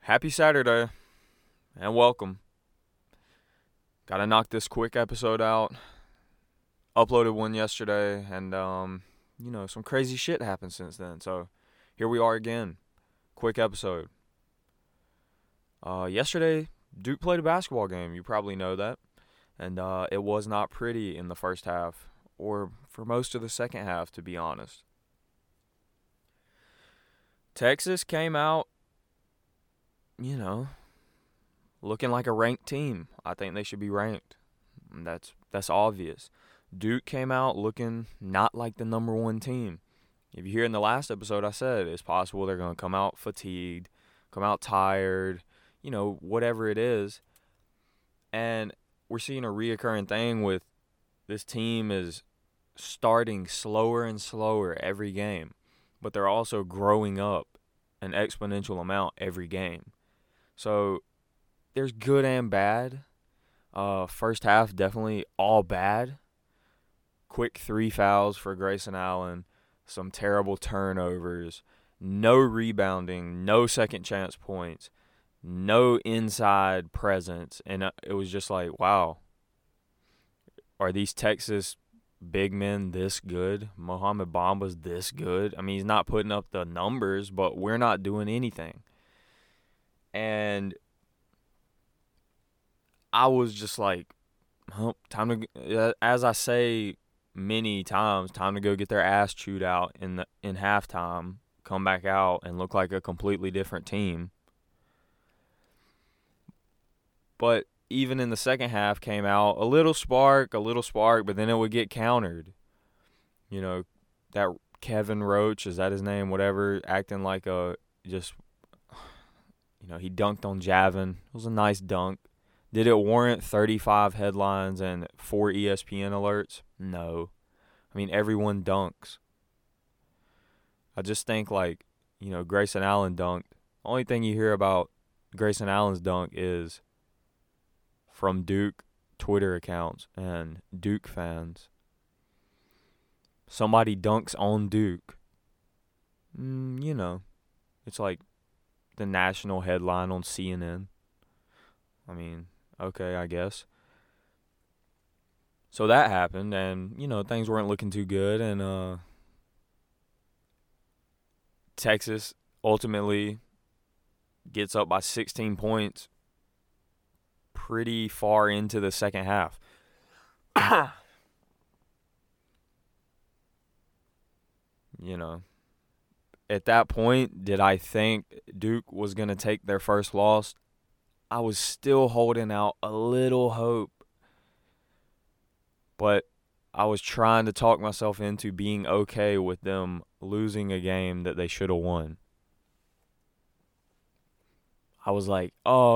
Happy Saturday and welcome. Gotta knock this quick episode out. Uploaded one yesterday and some crazy shit happened since then. So here we are again. Quick episode. Yesterday, Duke played a basketball game. You probably know that. And it was not pretty in the first half, or for most of the second half, to be honest. Texas came out, looking like a ranked team. I think they should be ranked. That's obvious. Duke came out looking not like the number one team. If you hear in the last episode, I said it's possible they're going to come out fatigued, come out tired, whatever it is. And we're seeing a reoccurring thing with this team is starting slower and slower every game, but they're also growing up an exponential amount every game. So there's good and bad. First half, definitely all bad. Quick 3 fouls for Grayson Allen, some terrible turnovers, no rebounding, no second chance points, no inside presence. And it was just like, wow, are these Texas big men this good? Mohamed Bamba's this good? I mean, he's not putting up the numbers, but we're not doing anything. And I was just like, time to, as I say many times, time to go get their ass chewed out in halftime, come back out and look like a completely different team. But even in the second half, came out a little spark, but then it would get countered. That Kevin Roach, is that his name? Whatever, acting like he dunked on Javin. It was a nice dunk. Did it warrant 35 headlines and 4 ESPN alerts? No. I mean, everyone dunks. I just think, Grayson Allen dunked. Only thing you hear about Grayson Allen's dunk is from Duke Twitter accounts and Duke fans. Somebody dunks on Duke. It's like the national headline on CNN. I mean, okay, I guess. So that happened, and, things weren't looking too good, and Texas ultimately gets up by 16 points pretty far into the second half. At that point, did I think Duke was going to take their first loss? I was still holding out a little hope. But I was trying to talk myself into being okay with them losing a game that they should have won. I was like,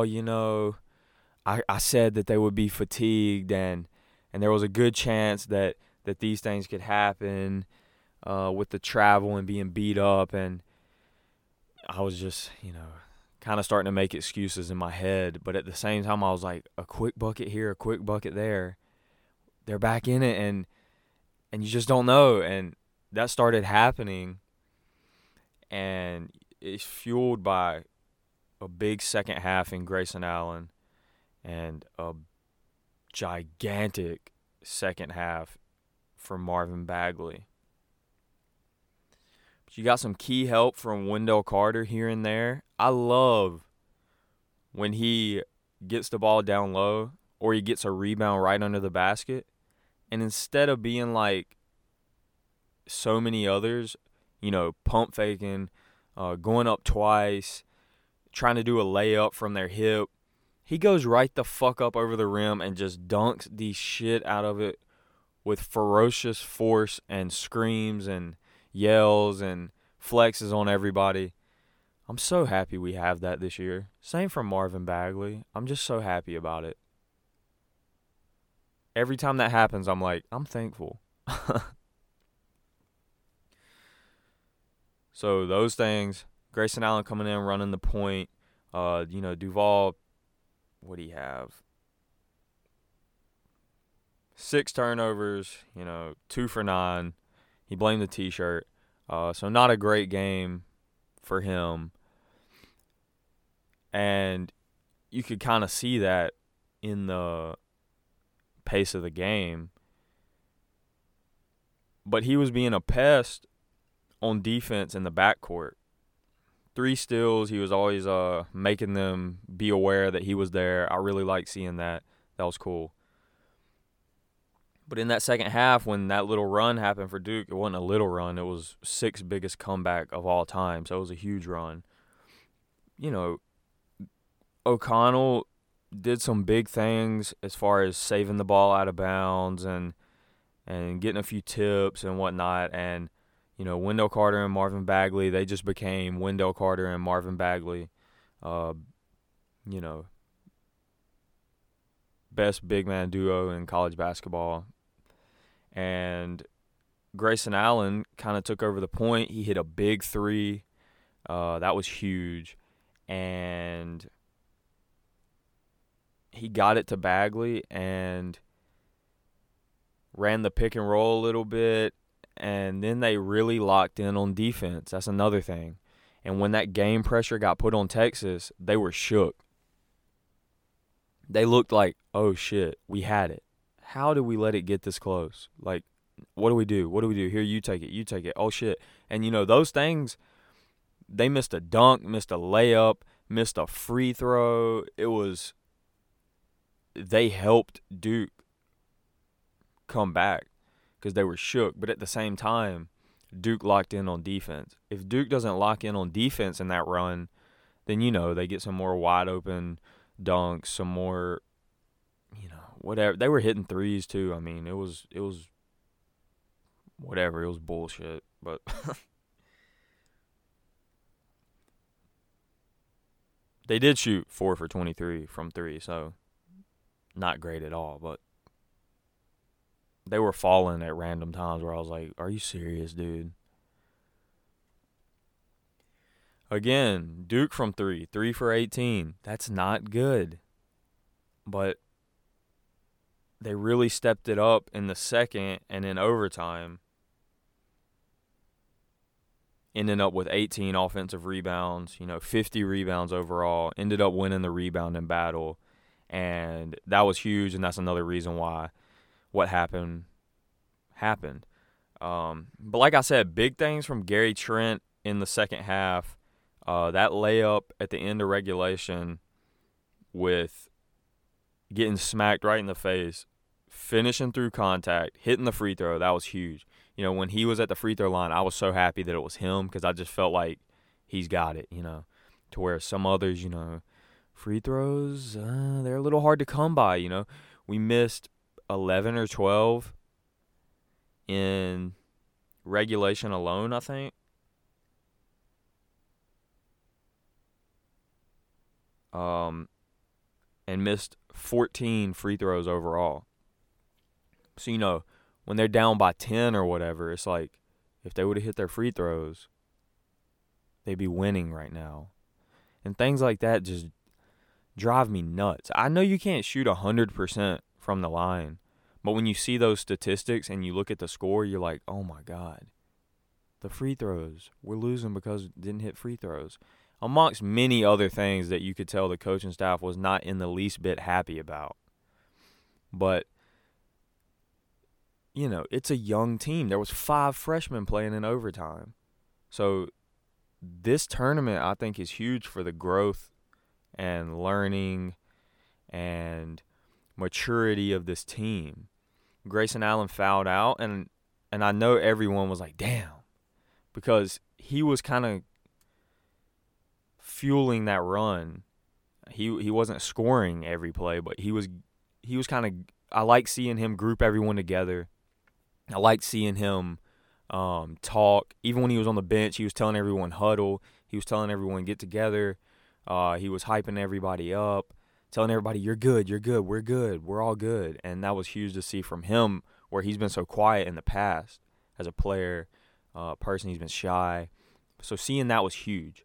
I said that they would be fatigued and there was a good chance that these things could happen with the travel and being beat up. And I was just, kind of starting to make excuses in my head. But at the same time, I was like, a quick bucket here, a quick bucket there. They're back in it, and you just don't know. And that started happening, and it's fueled by a big second half in Grayson Allen and a gigantic second half from Marvin Bagley. But you got some key help from Wendell Carter here and there. I love when he gets the ball down low or he gets a rebound right under the basket. And instead of being like so many others, pump faking, going up twice, trying to do a layup from their hip, he goes right the fuck up over the rim and just dunks the shit out of it with ferocious force and screams and yells and flexes on everybody. I'm so happy we have that this year. Same for Marvin Bagley. I'm just so happy about it. Every time that happens, I'm like, I'm thankful. So those things, Grayson Allen coming in, running the point. Duval, what do you have? 6 turnovers, 2 for 9. He blamed the T-shirt. So not a great game for him. And you could kind of see that in the pace of the game. But he was being a pest on defense in the backcourt. 3 steals, he was always making them be aware that he was there. I really like seeing that. That was cool. But in that second half, when that little run happened for Duke, it wasn't a little run. It was 6th biggest comeback of all time, so it was a huge run. You know, O'Connell did some big things as far as saving the ball out of bounds and getting a few tips and whatnot. And, you know, Wendell Carter and Marvin Bagley, they just became Wendell Carter and Marvin Bagley. You know, best big man duo in college basketball. And Grayson Allen kind of took over the point. He hit a big 3. That was huge. And he got it to Bagley and ran the pick and roll a little bit. And then they really locked in on defense. That's another thing. And when that game pressure got put on Texas, they were shook. They looked like, oh, shit, we had it. How did we let it get this close? Like, what do we do? What do we do? Here, you take it. You take it. Oh, shit. And, you know, those things, they missed a dunk, missed a layup, missed a free throw. They helped Duke come back because they were shook. But at the same time, Duke locked in on defense. If Duke doesn't lock in on defense in that run, then, you know, they get some more wide open dunks, some more, you know, whatever. They were hitting threes too. I mean, it was whatever. It was bullshit. But they did shoot 4 for 23 from 3, so not great at all. But they were falling at random times where I was like, are you serious, dude? Again, Duke from 3 for 18. That's not good. But they really stepped it up in the second and in overtime, ending up with 18 offensive rebounds, 50 rebounds overall, ended up winning the rebounding battle. And that was huge, and that's another reason why what happened. But like I said, big things from Gary Trent in the second half. That layup at the end of regulation with getting smacked right in the face, finishing through contact, hitting the free throw, that was huge. When he was at the free throw line, I was so happy that it was him because I just felt like he's got it, to where some others, free throws, they're a little hard to come by, We missed 11 or 12 in regulation alone, I think. And missed 14 free throws overall. So, when they're down by 10 or whatever, it's like if they would have hit their free throws, they'd be winning right now. And things like that just drive me nuts. I know you can't shoot 100% from the line, but when you see those statistics and you look at the score, you're like, oh my God, the free throws. We're losing because it didn't hit free throws. Amongst many other things that you could tell the coaching staff was not in the least bit happy about. But, it's a young team. There was 5 freshmen playing in overtime. So this tournament, I think, is huge for the growth and learning and maturity of this team. Grayson Allen fouled out, and I know everyone was like, damn, because he was kind of fueling that run. He wasn't scoring every play, but he was kind of, I like seeing him group everyone together. I like seeing him talk. Even when he was on the bench, he was telling everyone huddle. He was telling everyone get together. He was hyping everybody up, telling everybody you're good, we're all good. And that was huge to see from him, where he's been so quiet in the past as a player, person. He's been shy. So seeing that was huge.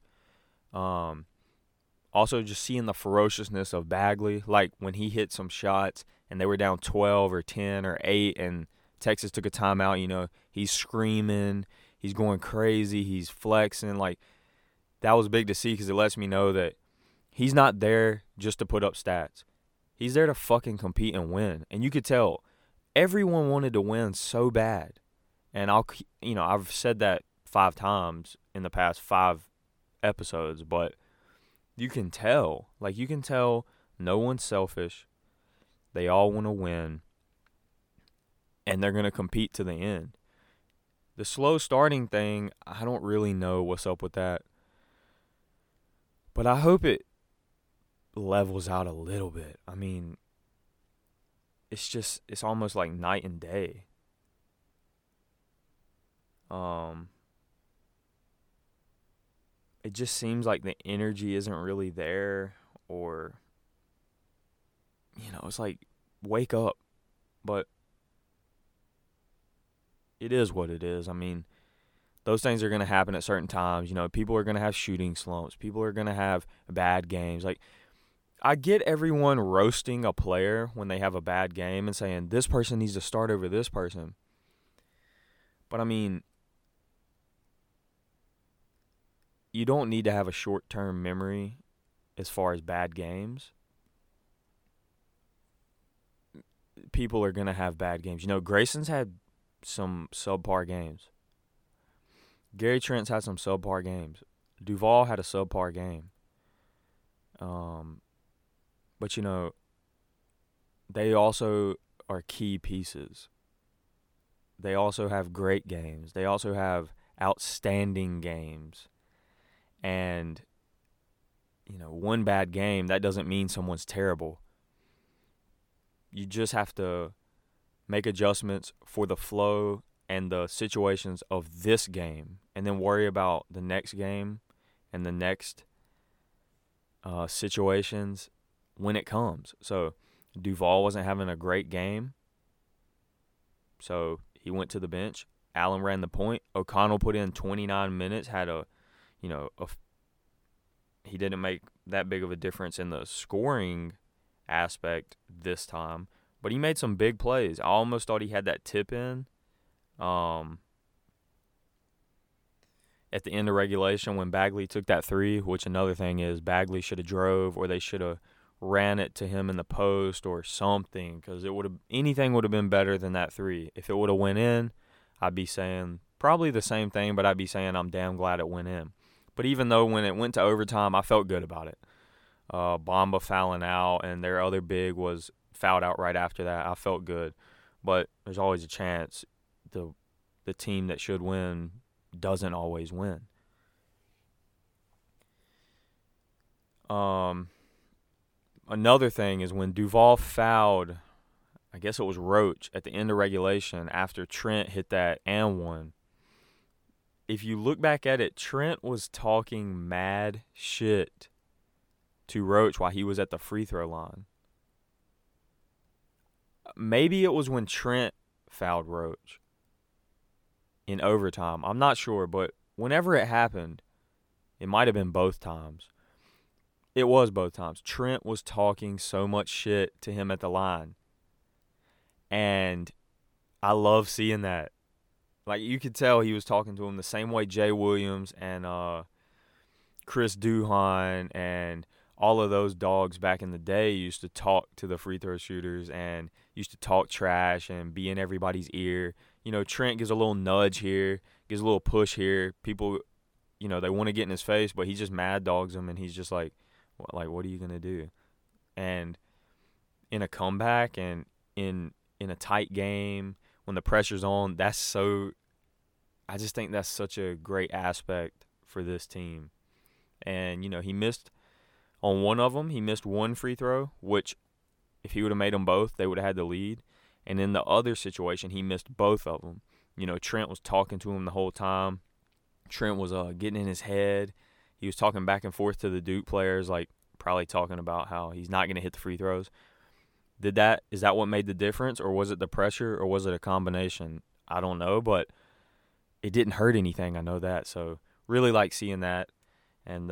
Also just seeing the ferociousness of Bagley, like when he hit some shots and they were down 12 or 10 or 8 and Texas took a timeout, he's screaming, he's going crazy, he's flexing. Like, that was big to see because it lets me know that He's not there just to put up stats. He's there to fucking compete and win. And you could tell everyone wanted to win so bad. And I've said that 5 times in the past 5 episodes, but you can tell. Like, you can tell no one's selfish. They all want to win. And they're going to compete to the end. The slow starting thing, I don't really know what's up with that. But I hope it levels out a little bit. I mean, it's almost like night and day. It just seems like the energy isn't really there, or, it's like, wake up. But it is what it is. I mean, those things are going to happen at certain times. People are going to have shooting slumps. People are going to have bad games. Like, I get everyone roasting a player when they have a bad game and saying, this person needs to start over this person. But, I mean, you don't need to have a short-term memory as far as bad games. People are going to have bad games. Grayson's had some subpar games. Gary Trent's had some subpar games. Duval had a subpar game. But, they also are key pieces. They also have great games. They also have outstanding games. And, one bad game, that doesn't mean someone's terrible. You just have to make adjustments for the flow and the situations of this game, and then worry about the next game and the next situations when it comes. So Duval wasn't having a great game, so he went to the bench. Allen ran the point. O'Connell put in 29 minutes, had he didn't make that big of a difference in the scoring aspect this time, but he made some big plays. I almost thought he had that tip in at the end of regulation when Bagley took that 3, which another thing is Bagley should have drove, or they should have ran it to him in the post or something, because anything would have been better than that 3. If it would have went in, I'd be saying probably the same thing, but I'd be saying I'm damn glad it went in. But even though when it went to overtime, I felt good about it. Bamba fouling out, and their other big was fouled out right after that. I felt good. But there's always a chance the team that should win doesn't always win. Another thing is when Duval fouled, I guess it was Roach, at the end of regulation after Trent hit that and one. If you look back at it, Trent was talking mad shit to Roach while he was at the free throw line. Maybe it was when Trent fouled Roach in overtime. I'm not sure, but whenever it happened, it might have been both times. It was both times. Trent was talking so much shit to him at the line. And I love seeing that. Like, you could tell he was talking to him the same way Jay Williams and Chris Duhon and all of those dogs back in the day used to talk to the free throw shooters and used to talk trash and be in everybody's ear. Trent gives a little nudge here, gives a little push here. People, they want to get in his face, but he just mad dogs him, and he's just like, what are you going to do? And in a comeback and in a tight game, when the pressure's on, I just think that's such a great aspect for this team. And, he missed on one of them. He missed one free throw, which if he would have made them both, they would have had the lead. And in the other situation, he missed both of them. Trent was talking to him the whole time. Trent was getting in his head. He was talking back and forth to the Duke players, like probably talking about how he's not going to hit the free throws. Is that what made the difference, or was it the pressure, or was it a combination? I don't know, but it didn't hurt anything. I know that. So really like seeing that. And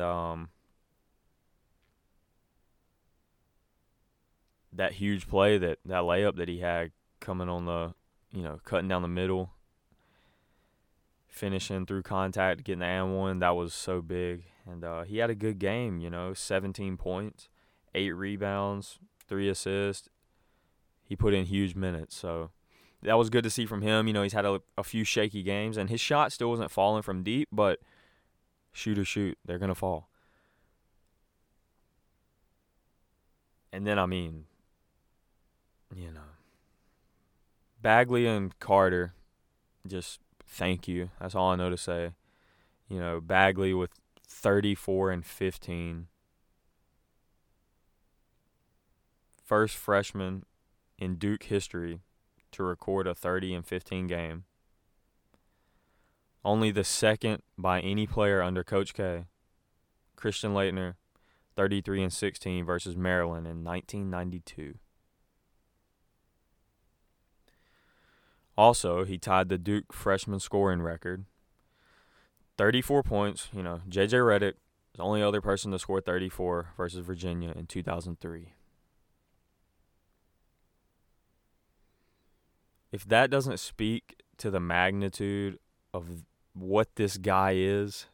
that huge play, that layup that he had coming on the, cutting down the middle. finishing through contact, getting the and one, that was so big. And he had a good game, 17 points, 8 rebounds, 3 assists. He put in huge minutes, so that was good to see from him. He's had a few shaky games, and his shot still wasn't falling from deep, but shoot, they're going to fall. And then, Bagley and Carter, just thank you. That's all I know to say. Bagley with 34 and 15. First freshman in Duke history to record a 30 and 15 game. Only the second by any player under Coach K. Christian Laettner, 33 and 16 versus Maryland in 1992. Also, he tied the Duke freshman scoring record. 34 points. J.J. Redick was the only other person to score 34 versus Virginia in 2003. If that doesn't speak to the magnitude of what this guy is,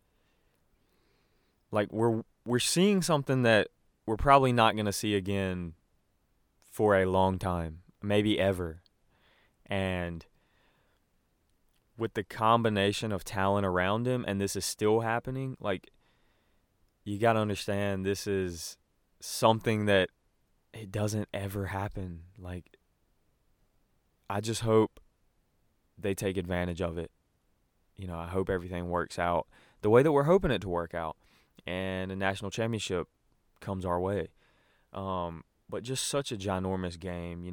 like we're seeing something that we're probably not going to see again for a long time, maybe ever. And with the combination of talent around him, and this is still happening, like, you got to understand this is something that it doesn't ever happen. Like, I just hope they take advantage of it. I hope everything works out the way that we're hoping it to work out, and a national championship comes our way. But just such a ginormous game,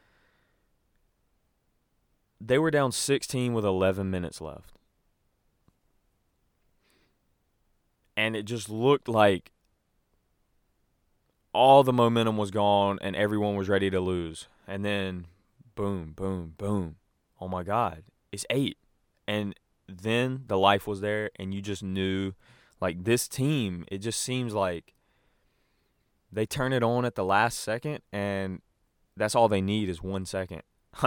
They were down 16 with 11 minutes left. And it just looked like all the momentum was gone and everyone was ready to lose. And then, boom, boom, boom. Oh, my God, it's 8. And then the life was there, and you just knew, like, this team, it just seems like they turn it on at the last second, and that's all they need is 1 second.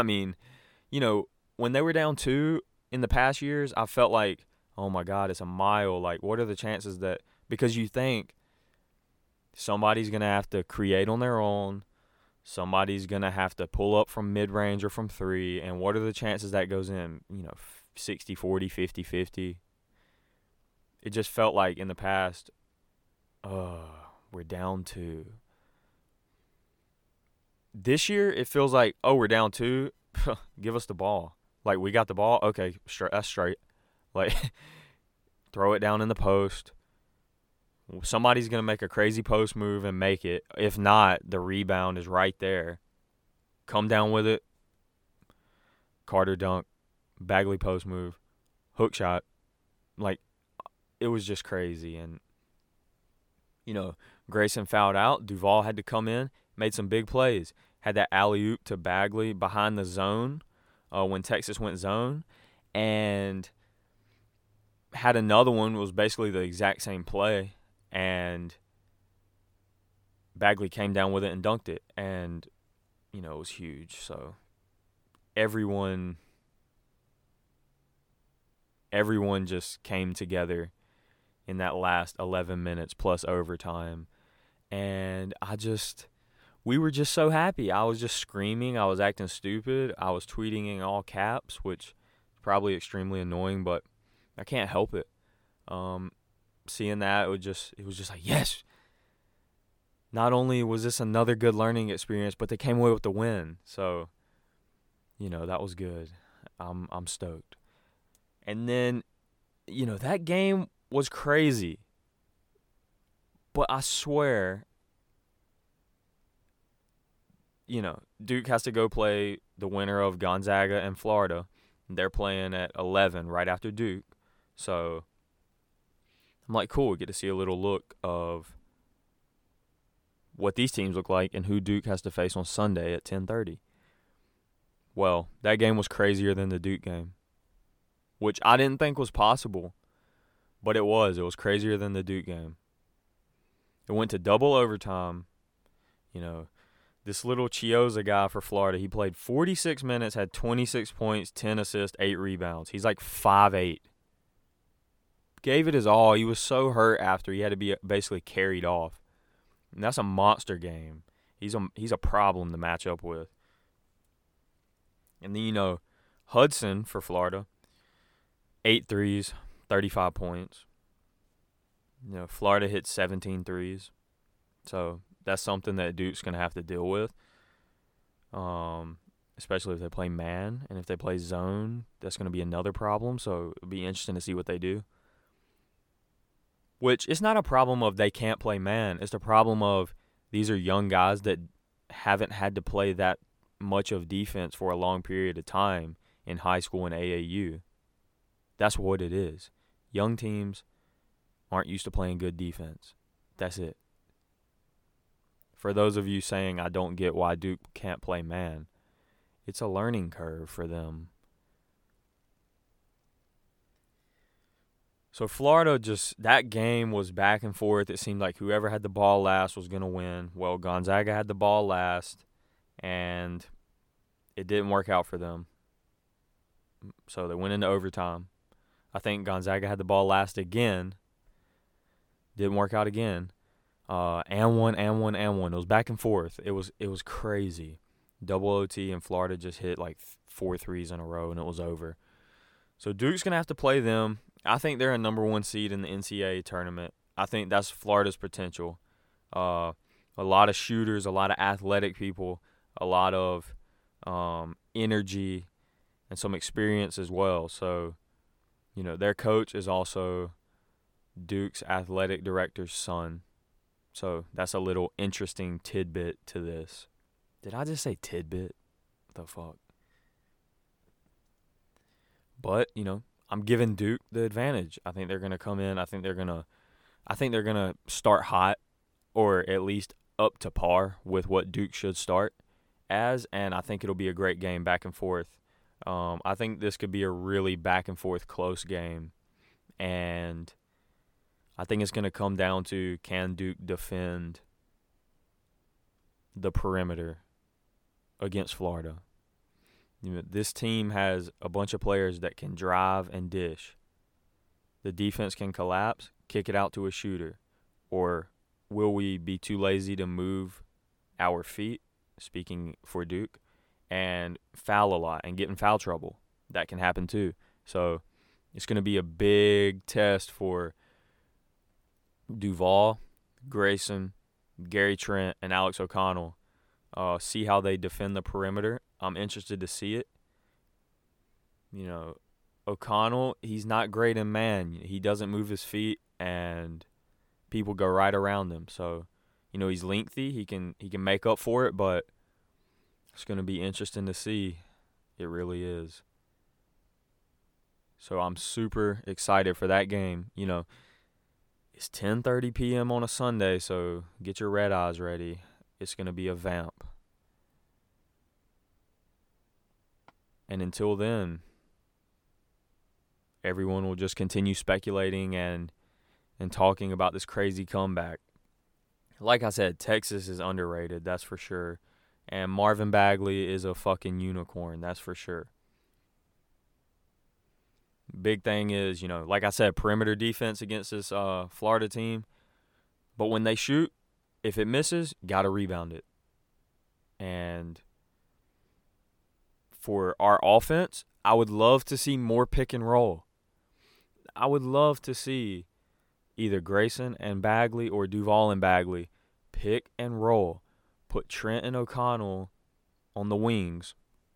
When they were down 2 in the past years, I felt like, oh, my God, it's a mile. Like, what are the chances that – because you think somebody's going to have to create on their own, somebody's going to have to pull up from mid-range or from 3, and what are the chances that goes in, 60-40, 50-50. It just felt like in the past, we're down 2. This year, it feels like, we're down 2. Give us the ball. Like, we got the ball. Okay, that's straight. Like, throw it down in the post. Somebody's going to make a crazy post move and make it. If not, the rebound is right there. Come down with it. Carter dunk. Bagley post move. Hook shot. Like, it was just crazy. And, Grayson fouled out. Duval had to come in. Made some big plays. Had that alley-oop to Bagley behind the zone when Texas went zone. And had another one, was basically the exact same play. And Bagley came down with it and dunked it. And, it was huge. So everyone just came together in that last 11 minutes plus overtime. And we were just so happy. I was just screaming. I was acting stupid. I was tweeting in all caps, which is probably extremely annoying, but I can't help it. Seeing that, it was just like, yes. Not only was this another good learning experience, but they came away with the win. So, that was good. I'm stoked. And then, that game was crazy. But I swear, Duke has to go play the winner of Gonzaga and Florida. They're playing at 11 right after Duke. So I'm like, cool, we get to see a little look of what these teams look like and who Duke has to face on Sunday at 10:30. Well, that game was crazier than the Duke game, which I didn't think was possible, but it was. It was crazier than the Duke game. It went to double overtime. This little Chioza guy for Florida, he played 46 minutes, had 26 points, 10 assists, 8 rebounds. He's like 5'8". Gave it his all. He was so hurt after he had to be basically carried off. And that's a monster game. He's a problem to match up with. And then, Hudson for Florida, 8 threes, 35 points. Florida hit 17 threes. So that's something that Duke's going to have to deal with, especially if they play man. And if they play zone, that's going to be another problem. So it'll be interesting to see what they do. Which, it's not a problem of they can't play man. It's the problem of these are young guys that haven't had to play that much of defense for a long period of time in high school and AAU. That's what it is. Young teams aren't used to playing good defense. That's it. For those of you saying I don't get why Duke can't play man, it's a learning curve for them. So Florida that game was back and forth. It seemed like whoever had the ball last was going to win. Well, Gonzaga had the ball last, and it didn't work out for them. So they went into overtime. I think Gonzaga had the ball last again. Didn't work out again. And one. It was back and forth. It was crazy. Double OT, and Florida just hit like 4 threes in a row, and it was over. So Duke's going to have to play them. I think they're a number 1 seed in the NCAA tournament. I think that's Florida's potential. A lot of shooters, a lot of athletic people, a lot of energy, and some experience as well. So, their coach is also Duke's athletic director's son. So that's a little interesting tidbit to this. Did I just say tidbit? What the fuck? But, I'm giving Duke the advantage. I think they're going to come in. I think they're going to start hot, or at least up to par with what Duke should start as, and I think it'll be a great game back and forth. I think this could be a really back and forth close game, and I think it's going to come down to, can Duke defend the perimeter against Florida? This team has a bunch of players that can drive and dish. The defense can collapse, kick it out to a shooter. Or will we be too lazy to move our feet, speaking for Duke, and foul a lot and get in foul trouble? That can happen too. So it's going to be a big test for Duval, Grayson, Gary Trent, and Alex O'Connell. See how they defend the perimeter. I'm interested to see it. O'Connell, he's not great in man. He doesn't move his feet, and people go right around him. So, he's lengthy. He can make up for it, but it's going to be interesting to see. It really is. So I'm super excited for that game. It's 10:30 p.m. on a Sunday, so get your red eyes ready. It's going to be a vamp. And until then, everyone will just continue speculating and talking about this crazy comeback. Like I said, Texas is underrated, that's for sure. And Marvin Bagley is a fucking unicorn, that's for sure. Big thing is, like I said, perimeter defense against this Florida team. But when they shoot, if it misses, got to rebound it. And for our offense, I would love to see more pick and roll. I would love to see either Grayson and Bagley or Duval and Bagley pick and roll. Put Trent and O'Connell on the wings.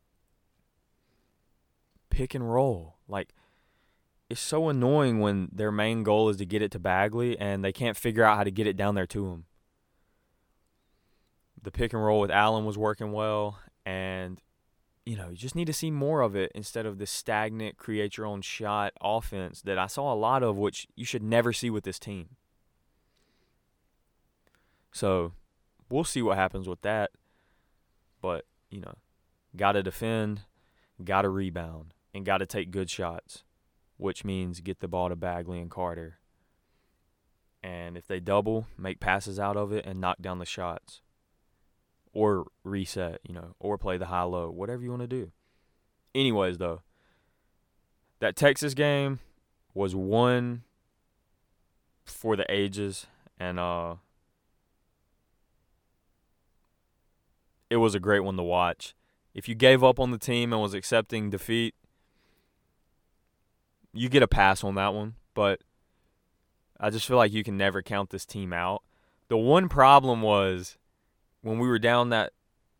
Pick and roll. It's so annoying when their main goal is to get it to Bagley and they can't figure out how to get it down there to him. The pick and roll with Allen was working well, and you just need to see more of it instead of the stagnant, create your own shot offense that I saw a lot of, which you should never see with this team. So we'll see what happens with that. But, got to defend, got to rebound, and got to take good shots, which means get the ball to Bagley and Carter. And if they double, make passes out of it and knock down the shots. or reset, or play the high-low, whatever you want to do. Anyways, though, that Texas game was one for the ages, and it was a great one to watch. If you gave up on the team and was accepting defeat, you get a pass on that one, but I just feel like you can never count this team out. The one problem was when we were down that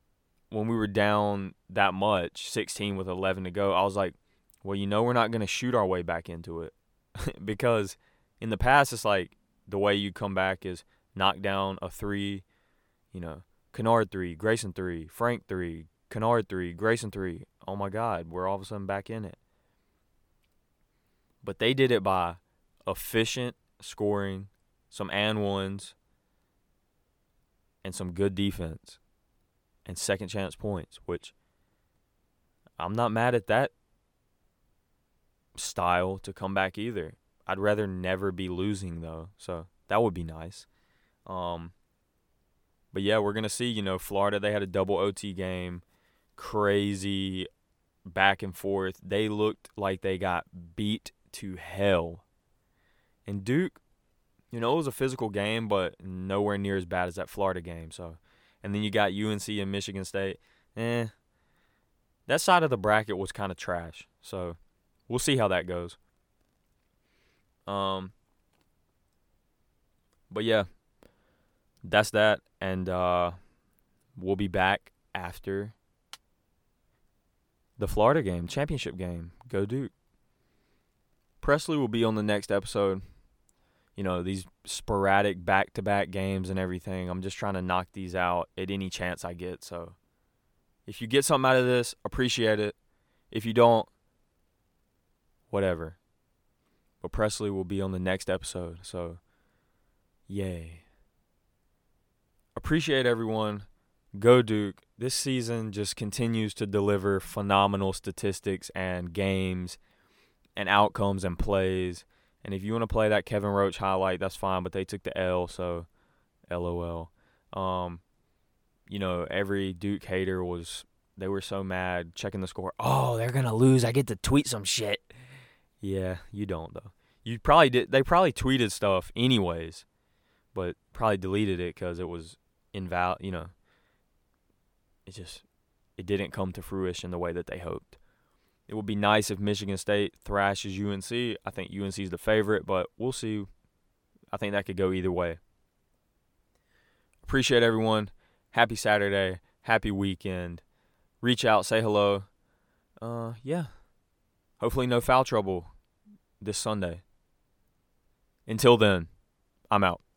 much, 16 with 11 to go, I was like, well, we're not going to shoot our way back into it. Because in the past, it's like the way you come back is knock down a 3, Kennard 3, Grayson 3, Frank 3, Kennard 3, Grayson 3. Oh, my God, we're all of a sudden back in it. But they did it by efficient scoring, some and ones, and some good defense, and second chance points, which I'm not mad at that style to come back either. I'd rather never be losing, though, so that would be nice. But, yeah, we're going to see, Florida, they had a double OT game, crazy back and forth. They looked like they got beat to hell. And Duke, it was a physical game, but nowhere near as bad as that Florida game. So, and then you got UNC and Michigan State. That side of the bracket was kind of trash. So, we'll see how that goes. But yeah, that's that. And we'll be back after the Florida game, championship game. Go Duke. Presley will be on the next episode. These sporadic back-to-back games and everything. I'm just trying to knock these out at any chance I get. So if you get something out of this, appreciate it. If you don't, whatever. But Presley will be on the next episode. So, yay. Appreciate everyone. Go Duke. This season just continues to deliver phenomenal statistics and games and outcomes and plays. And if you want to play that Kevin Roach highlight, that's fine, but they took the L, so LOL. Every Duke hater they were so mad checking the score. Oh, they're going to lose. I get to tweet some shit. Yeah, you don't, though. You probably did. They probably tweeted stuff anyways, but probably deleted it because it was invalid. It didn't come to fruition the way that they hoped. It would be nice if Michigan State thrashes UNC. I think UNC is the favorite, but we'll see. I think that could go either way. Appreciate everyone. Happy Saturday. Happy weekend. Reach out. Say hello. Yeah. Hopefully no foul trouble this Sunday. Until then, I'm out.